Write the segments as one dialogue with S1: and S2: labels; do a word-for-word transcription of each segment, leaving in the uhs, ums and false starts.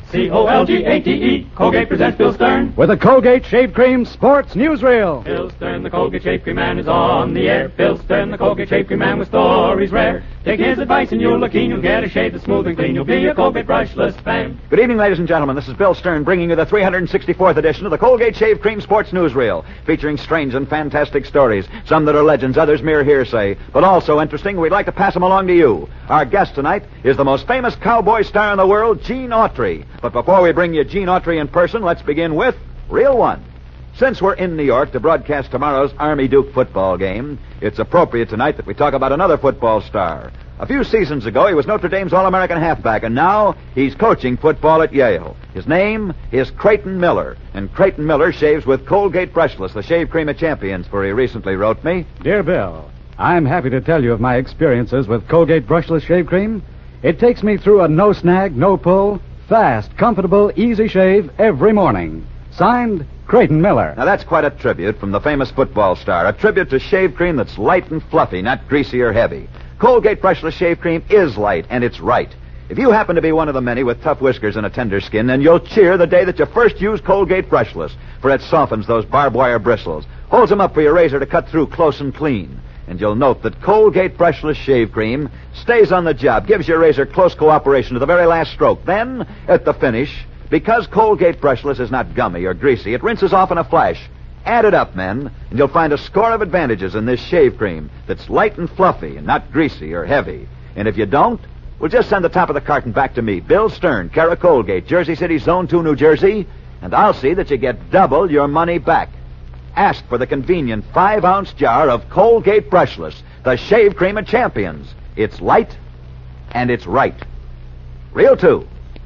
S1: C O L G A T E. Colgate presents Bill Stern
S2: with a Colgate Shave Cream Sports Newsreel.
S1: Bill Stern, the Colgate Shave Cream Man, is on the air. Bill Stern, the Colgate Shave Cream Man, with stories rare. Take his advice and you'll look keen. You'll get a shave that's smooth and clean. You'll be a Colgate brushless fan.
S3: Good evening, ladies and gentlemen. This is Bill Stern bringing you the three hundred sixty-fourth edition of the Colgate Shave Cream Sports Newsreel, featuring strange and fantastic stories, some that are legends, others mere hearsay, but also interesting. We'd like to pass them along to you. Our guest tonight is the most famous cowboy star in the world, Gene Autry. But before we bring you Gene Autry in person, let's begin with Reel One. Since we're in New York to broadcast tomorrow's Army-Duke football game, it's appropriate tonight that we talk about another football star. A few seasons ago, he was Notre Dame's All-American halfback, and now he's coaching football at Yale. His name is Creighton Miller, and Creighton Miller shaves with Colgate Brushless, the shave cream of champions, for he recently wrote me,
S2: Dear Bill, I'm happy to tell you of my experiences with Colgate Brushless Shave Cream. It takes me through a no-snag, no-pull, fast, comfortable, easy shave every morning. Signed, Creighton Miller.
S3: Now, that's quite a tribute from the famous football star, a tribute to shave cream that's light and fluffy, not greasy or heavy. Colgate Brushless Shave Cream is light, and it's right. If you happen to be one of the many with tough whiskers and a tender skin, then you'll cheer the day that you first use Colgate Brushless, for it softens those barbed wire bristles, holds them up for your razor to cut through close and clean. And you'll note that Colgate Brushless Shave Cream stays on the job, gives your razor close cooperation to the very last stroke. Then, at the finish, because Colgate Brushless is not gummy or greasy, it rinses off in a flash. Add it up, men, and you'll find a score of advantages in this shave cream that's light and fluffy and not greasy or heavy. And if you don't, well, just send the top of the carton back to me, Bill Stern, care of Colgate, Jersey City, Zone two, New Jersey, and I'll see that you get double your money back. Ask for the convenient five-ounce jar of Colgate Brushless, the shave cream of champions. It's light, and it's right. Reel two,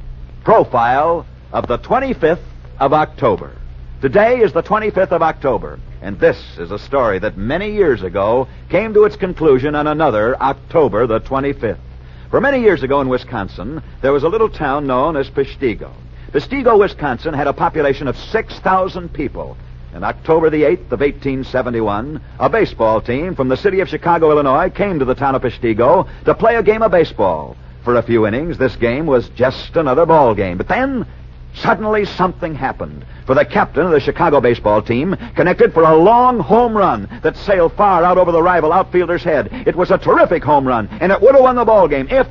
S3: profile of the twenty-fifth of October. Today is the twenty-fifth of October, and this is a story that many years ago came to its conclusion on another October the twenty-fifth. For many years ago in Wisconsin, there was a little town known as Peshtigo. Peshtigo, Wisconsin, had a population of six thousand people. On October the eighth of eighteen seventy-one, a baseball team from the city of Chicago, Illinois, came to the town of Peshtigo to play a game of baseball. For a few innings, this game was just another ball game. But then, suddenly something happened. For the captain of the Chicago baseball team connected for a long home run that sailed far out over the rival outfielder's head. It was a terrific home run, and it would have won the ball game if,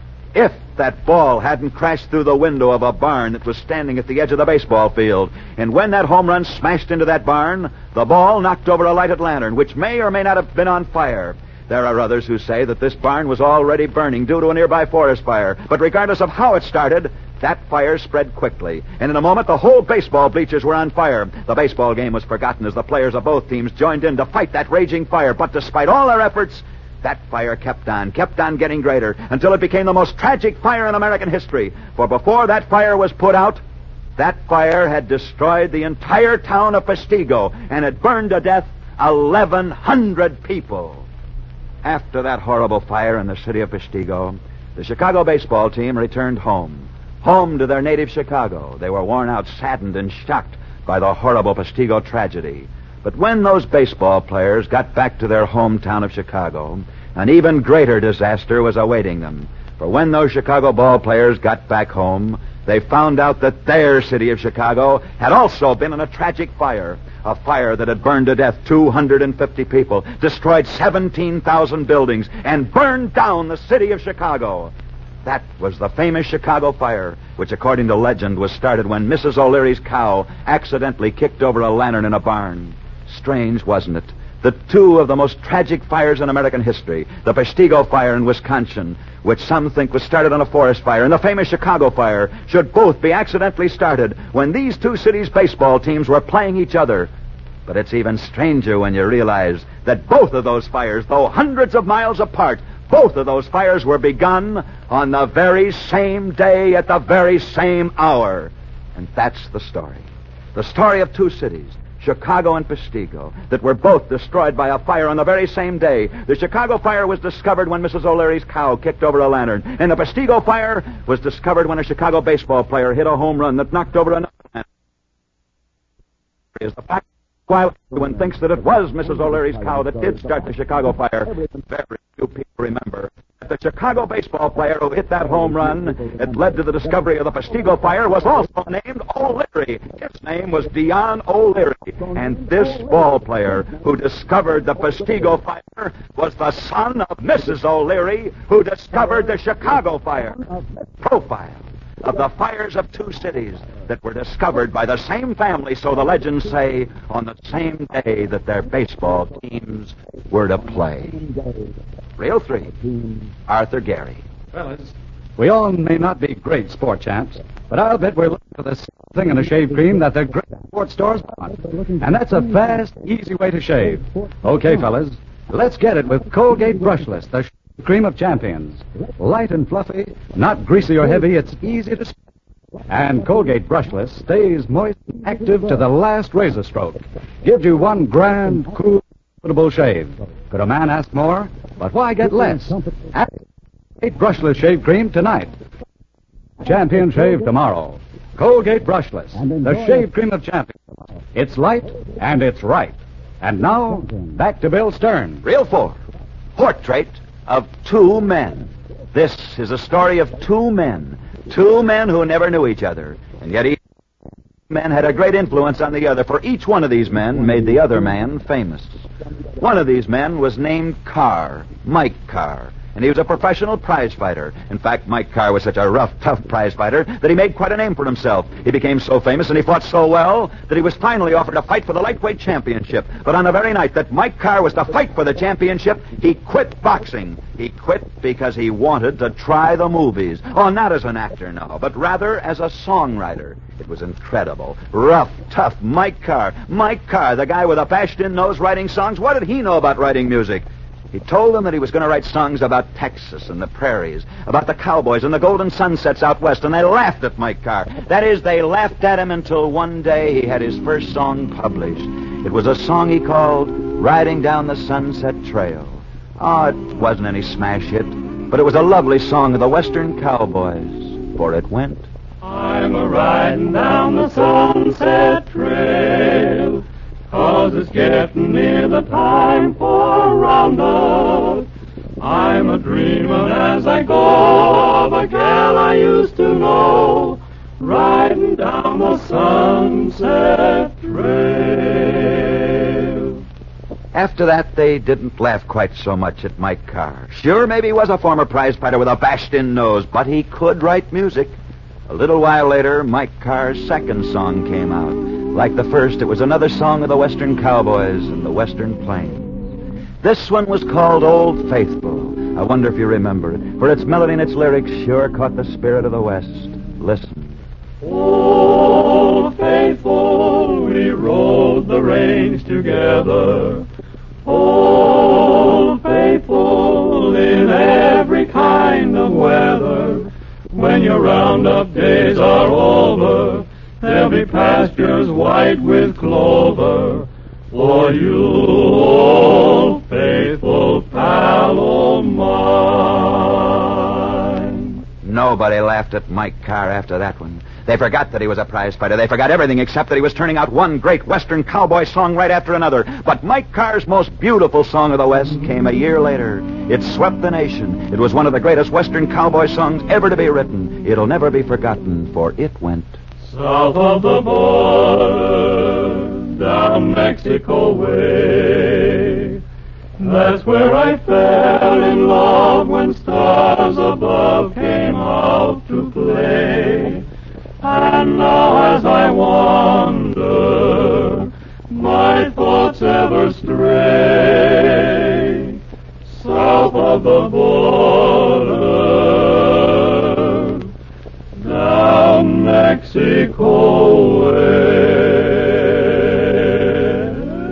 S3: if that ball hadn't crashed through the window of a barn that was standing at the edge of the baseball field. And when that home run smashed into that barn, the ball knocked over a lighted lantern, which may or may not have been on fire. There are others who say that this barn was already burning due to a nearby forest fire. But regardless of how it started, that fire spread quickly, and in a moment the whole baseball bleachers were on fire. The baseball game was forgotten as the players of both teams joined in to fight that raging fire. But despite all their efforts, that fire kept on, kept on getting greater, until it became the most tragic fire in American history. For before that fire was put out, that fire had destroyed the entire town of Peshtigo, and had burned to death eleven hundred people. After that horrible fire in the city of Peshtigo, the Chicago baseball team returned home. Home to their native Chicago. They were worn out, saddened, and shocked by the horrible Peshtigo tragedy. But when those baseball players got back to their hometown of Chicago, an even greater disaster was awaiting them. For when those Chicago ball players got back home, they found out that their city of Chicago had also been in a tragic fire. A fire that had burned to death two hundred fifty people, destroyed seventeen thousand buildings, and burned down the city of Chicago. That was the famous Chicago fire, which, according to legend, was started when Missus O'Leary's cow accidentally kicked over a lantern in a barn. Strange, wasn't it? The two of the most tragic fires in American history, the Peshtigo fire in Wisconsin, which some think was started on a forest fire, and the famous Chicago fire, should both be accidentally started when these two cities' baseball teams were playing each other. But it's even stranger when you realize that both of those fires, though hundreds of miles apart, both of those fires were begun on the very same day at the very same hour. And that's the story. The story of two cities, Chicago and Peshtigo, that were both destroyed by a fire on the very same day. The Chicago fire was discovered when Missus O'Leary's cow kicked over a lantern. And the Peshtigo fire was discovered when a Chicago baseball player hit a home run that knocked over another lantern. Is the fact While everyone thinks that it was Missus O'Leary's cow that did start the Chicago fire, very few people remember that the Chicago baseball player who hit that home run that led to the discovery of the Peshtigo fire was also named O'Leary. His name was Dion O'Leary. And this ball player who discovered the Peshtigo fire was the son of Missus O'Leary, who discovered the Chicago fire. Profile of the fires of two cities that were discovered by the same family, so the legends say, on the same day that their baseball teams were to play. Reel three, Arthur Gary.
S2: Fellas, we all may not be great sport champs, but I'll bet we're looking for the same thing in a shave cream that the great sports stores want. And that's a fast, easy way to shave. Okay, fellas, let's get it with Colgate Brushless, the cream of champions. Light and fluffy, not greasy or heavy, it's easy to spray. And Colgate Brushless stays moist and active to the last razor stroke. Gives you one grand, cool, comfortable shave. Could a man ask more? But why get less? Add Colgate Brushless shave cream tonight. Champion shave tomorrow. Colgate Brushless, the shave cream of champions. It's light and it's right. And now, back to Bill Stern.
S3: Reel four, portrait of two men. This is a story of two men. Two men who never knew each other. And yet each man had a great influence on the other, for each one of these men made the other man famous. One of these men was named Carr, Mike Carr. And he was a professional prize fighter. In fact, Mike Carr was such a rough, tough prize fighter that he made quite a name for himself. He became so famous and he fought so well that he was finally offered a fight for the lightweight championship. But on the very night that Mike Carr was to fight for the championship, he quit boxing. He quit because he wanted to try the movies. Oh, not as an actor, no, but rather as a songwriter. It was incredible. Rough, tough Mike Carr. Mike Carr, the guy with a bashed-in nose writing songs. What did he know about writing music? He told them that he was going to write songs about Texas and the prairies, about the cowboys and the golden sunsets out west, and they laughed at Mike Carr. That is, they laughed at him until one day he had his first song published. It was a song he called Riding Down the Sunset Trail. Oh, it wasn't any smash hit, but it was a lovely song of the western cowboys, for it went,
S1: I'm a-riding down the sunset trail, 'cause it's getting near the time for roundup. I'm a dreamin' as I go of a gal I used to know, riding down the sunset trail.
S3: After that, they didn't laugh quite so much at Mike Carr. Sure, maybe he was a former prize fighter with a bashed-in nose, but he could write music. A little while later, Mike Carr's second song came out. Like the first, it was another song of the western cowboys and the western plains. This one was called Old Faithful. I wonder if you remember it, for its melody and its lyrics sure caught the spirit of the West. Listen.
S1: Old Faithful, we rode the range together. Old Faithful, in every kind of weather. When your roundup days are over, there'll be pastures white with clover for you, old faithful pal o' mine.
S3: Nobody laughed at Mike Carr after that one. They forgot that he was a prize fighter. They forgot everything except that he was turning out one great western cowboy song right after another. But Mike Carr's most beautiful song of the West came a year later. It swept the nation. It was one of the greatest western cowboy songs ever to be written. It'll never be forgotten, for it went,
S1: south of the border, down Mexico way. That's where I fell in love when stars above came out to play. And now as I wander, my thoughts ever stray south of the border, down Mexico way.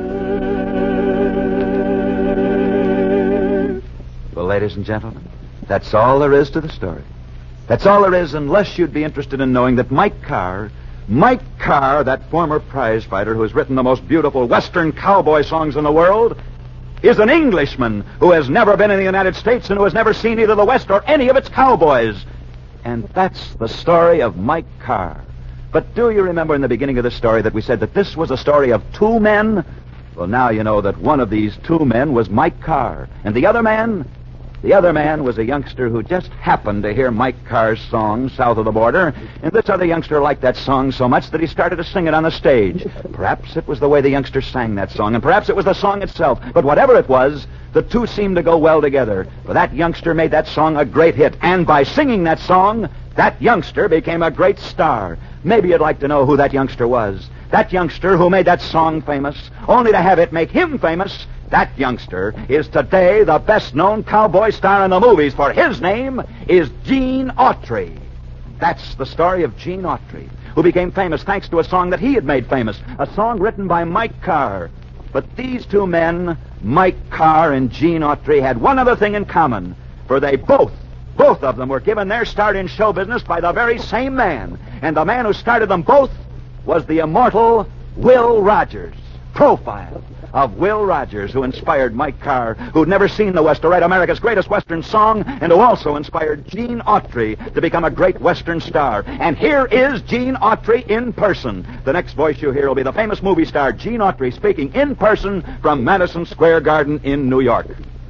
S3: Well, ladies and gentlemen, that's all there is to the story. That's all there is, unless you'd be interested in knowing that Mike Carr, Mike Carr, that former prize fighter who has written the most beautiful western cowboy songs in the world, is an Englishman who has never been in the United States and who has never seen either the West or any of its cowboys. And that's the story of Mike Carr. But do you remember in the beginning of the story that we said that this was a story of two men? Well, now you know that one of these two men was Mike Carr. And the other man? The other man was a youngster who just happened to hear Mike Carr's song, South of the Border. And this other youngster liked that song so much that he started to sing it on the stage. Perhaps it was the way the youngster sang that song, and perhaps it was the song itself. But whatever it was, the two seemed to go well together. For that youngster made that song a great hit. And by singing that song, that youngster became a great star. Maybe you'd like to know who that youngster was. That youngster who made that song famous, only to have it make him famous. That youngster is today the best-known cowboy star in the movies, for his name is Gene Autry. That's the story of Gene Autry, who became famous thanks to a song that he had made famous, a song written by Mike Carr. But these two men, Mike Carr and Gene Autry, had one other thing in common, for they both, both of them were given their start in show business by the very same man. And the man who started them both was the immortal Will Rogers. Profile of Will Rogers, who inspired Mike Carr, who'd never seen the West, to write America's greatest Western song, and who also inspired Gene Autry to become a great Western star. And here is Gene Autry in person. The next voice you hear will be the famous movie star Gene Autry speaking in person from Madison Square Garden in New York.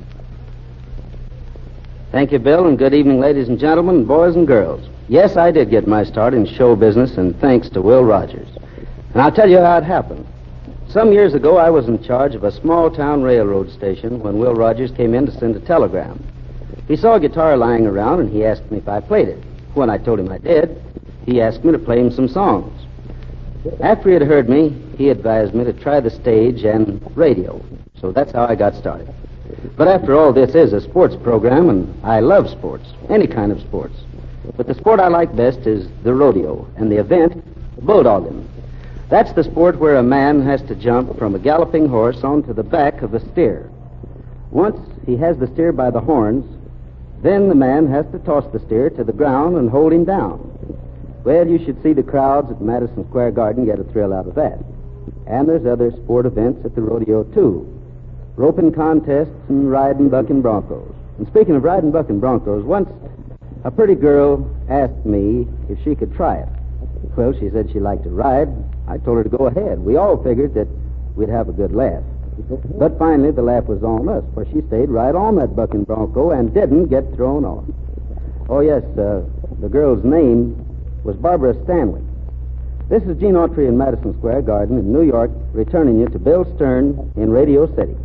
S4: Thank you, Bill, and good evening, ladies and gentlemen, boys and girls. Yes, I did get my start in show business, and thanks to Will Rogers. And I'll tell you how it happened. Some years ago, I was in charge of a small-town railroad station when Will Rogers came in to send a telegram. He saw a guitar lying around, and he asked me if I played it. When I told him I did, he asked me to play him some songs. After he had heard me, he advised me to try the stage and radio. So that's how I got started. But after all, this is a sports program, and I love sports, any kind of sports. But the sport I like best is the rodeo, and the event, bulldogging. That's the sport where a man has to jump from a galloping horse onto the back of a steer. Once he has the steer by the horns, then the man has to toss the steer to the ground and hold him down. Well, you should see the crowds at Madison Square Garden get a thrill out of that. And there's other sport events at the rodeo, too. Roping contests and riding bucking broncos. And speaking of riding bucking broncos, once a pretty girl asked me if she could try it. Well, she said she liked to ride. I told her to go ahead. We all figured that we'd have a good laugh. But finally, the laugh was on us, for she stayed right on that bucking bronco and didn't get thrown off. Oh, yes, uh, the girl's name was Barbara Stanley. This is Gene Autry in Madison Square Garden in New York, returning you to Bill Stern in Radio City.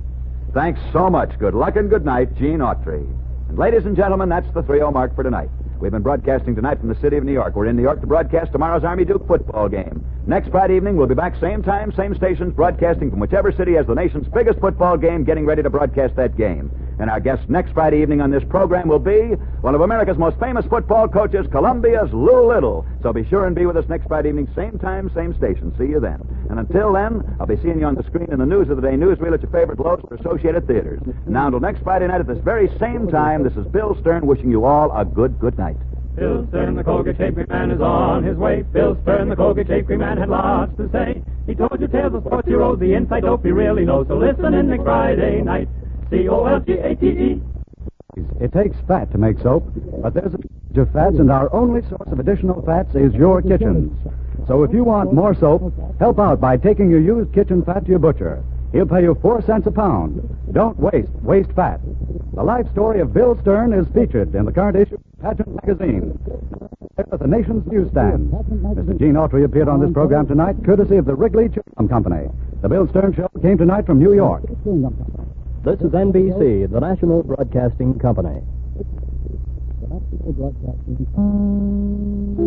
S3: Thanks so much. Good luck and good night, Gene Autry. And ladies and gentlemen, that's the three oh mark for tonight. We've been broadcasting tonight from the city of New York. We're in New York to broadcast tomorrow's Army Duke football game. Next Friday evening, we'll be back same time, same stations, broadcasting from whichever city has the nation's biggest football game, getting ready to broadcast that game. And our guest next Friday evening on this program will be one of America's most famous football coaches, Columbia's Lou Little. So be sure and be with us next Friday evening, same time, same station. See you then. And until then, I'll be seeing you on the screen in the News of the Day newsreel at your favorite local Associated Theaters. And now until next Friday night at this very same time, this is Bill Stern wishing you all a good, good night.
S1: Bill Stern, the Colgate Shave Cream Man, is on his way. Bill Stern, the Colgate Shave Cream Man, had lots to say. He told you tales of sports heroes, the inside dope he really knows. So listen in next Friday night. C O L G A T E.
S2: It takes fat to make soap, but there's a shortage of fats, and our only source of additional fats is your kitchens. So if you want more soap, help out by taking your used kitchen fat to your butcher. He'll pay you four cents a pound. Don't waste, waste fat. The life story of Bill Stern is featured in the current issue of Pageant magazine. At the nation's newsstand. Mister Gene Autry appeared on this program tonight, courtesy of the Wrigley Chewing Company. The Bill Stern Show came tonight from New York.
S5: This is N B C, the National Broadcasting Company.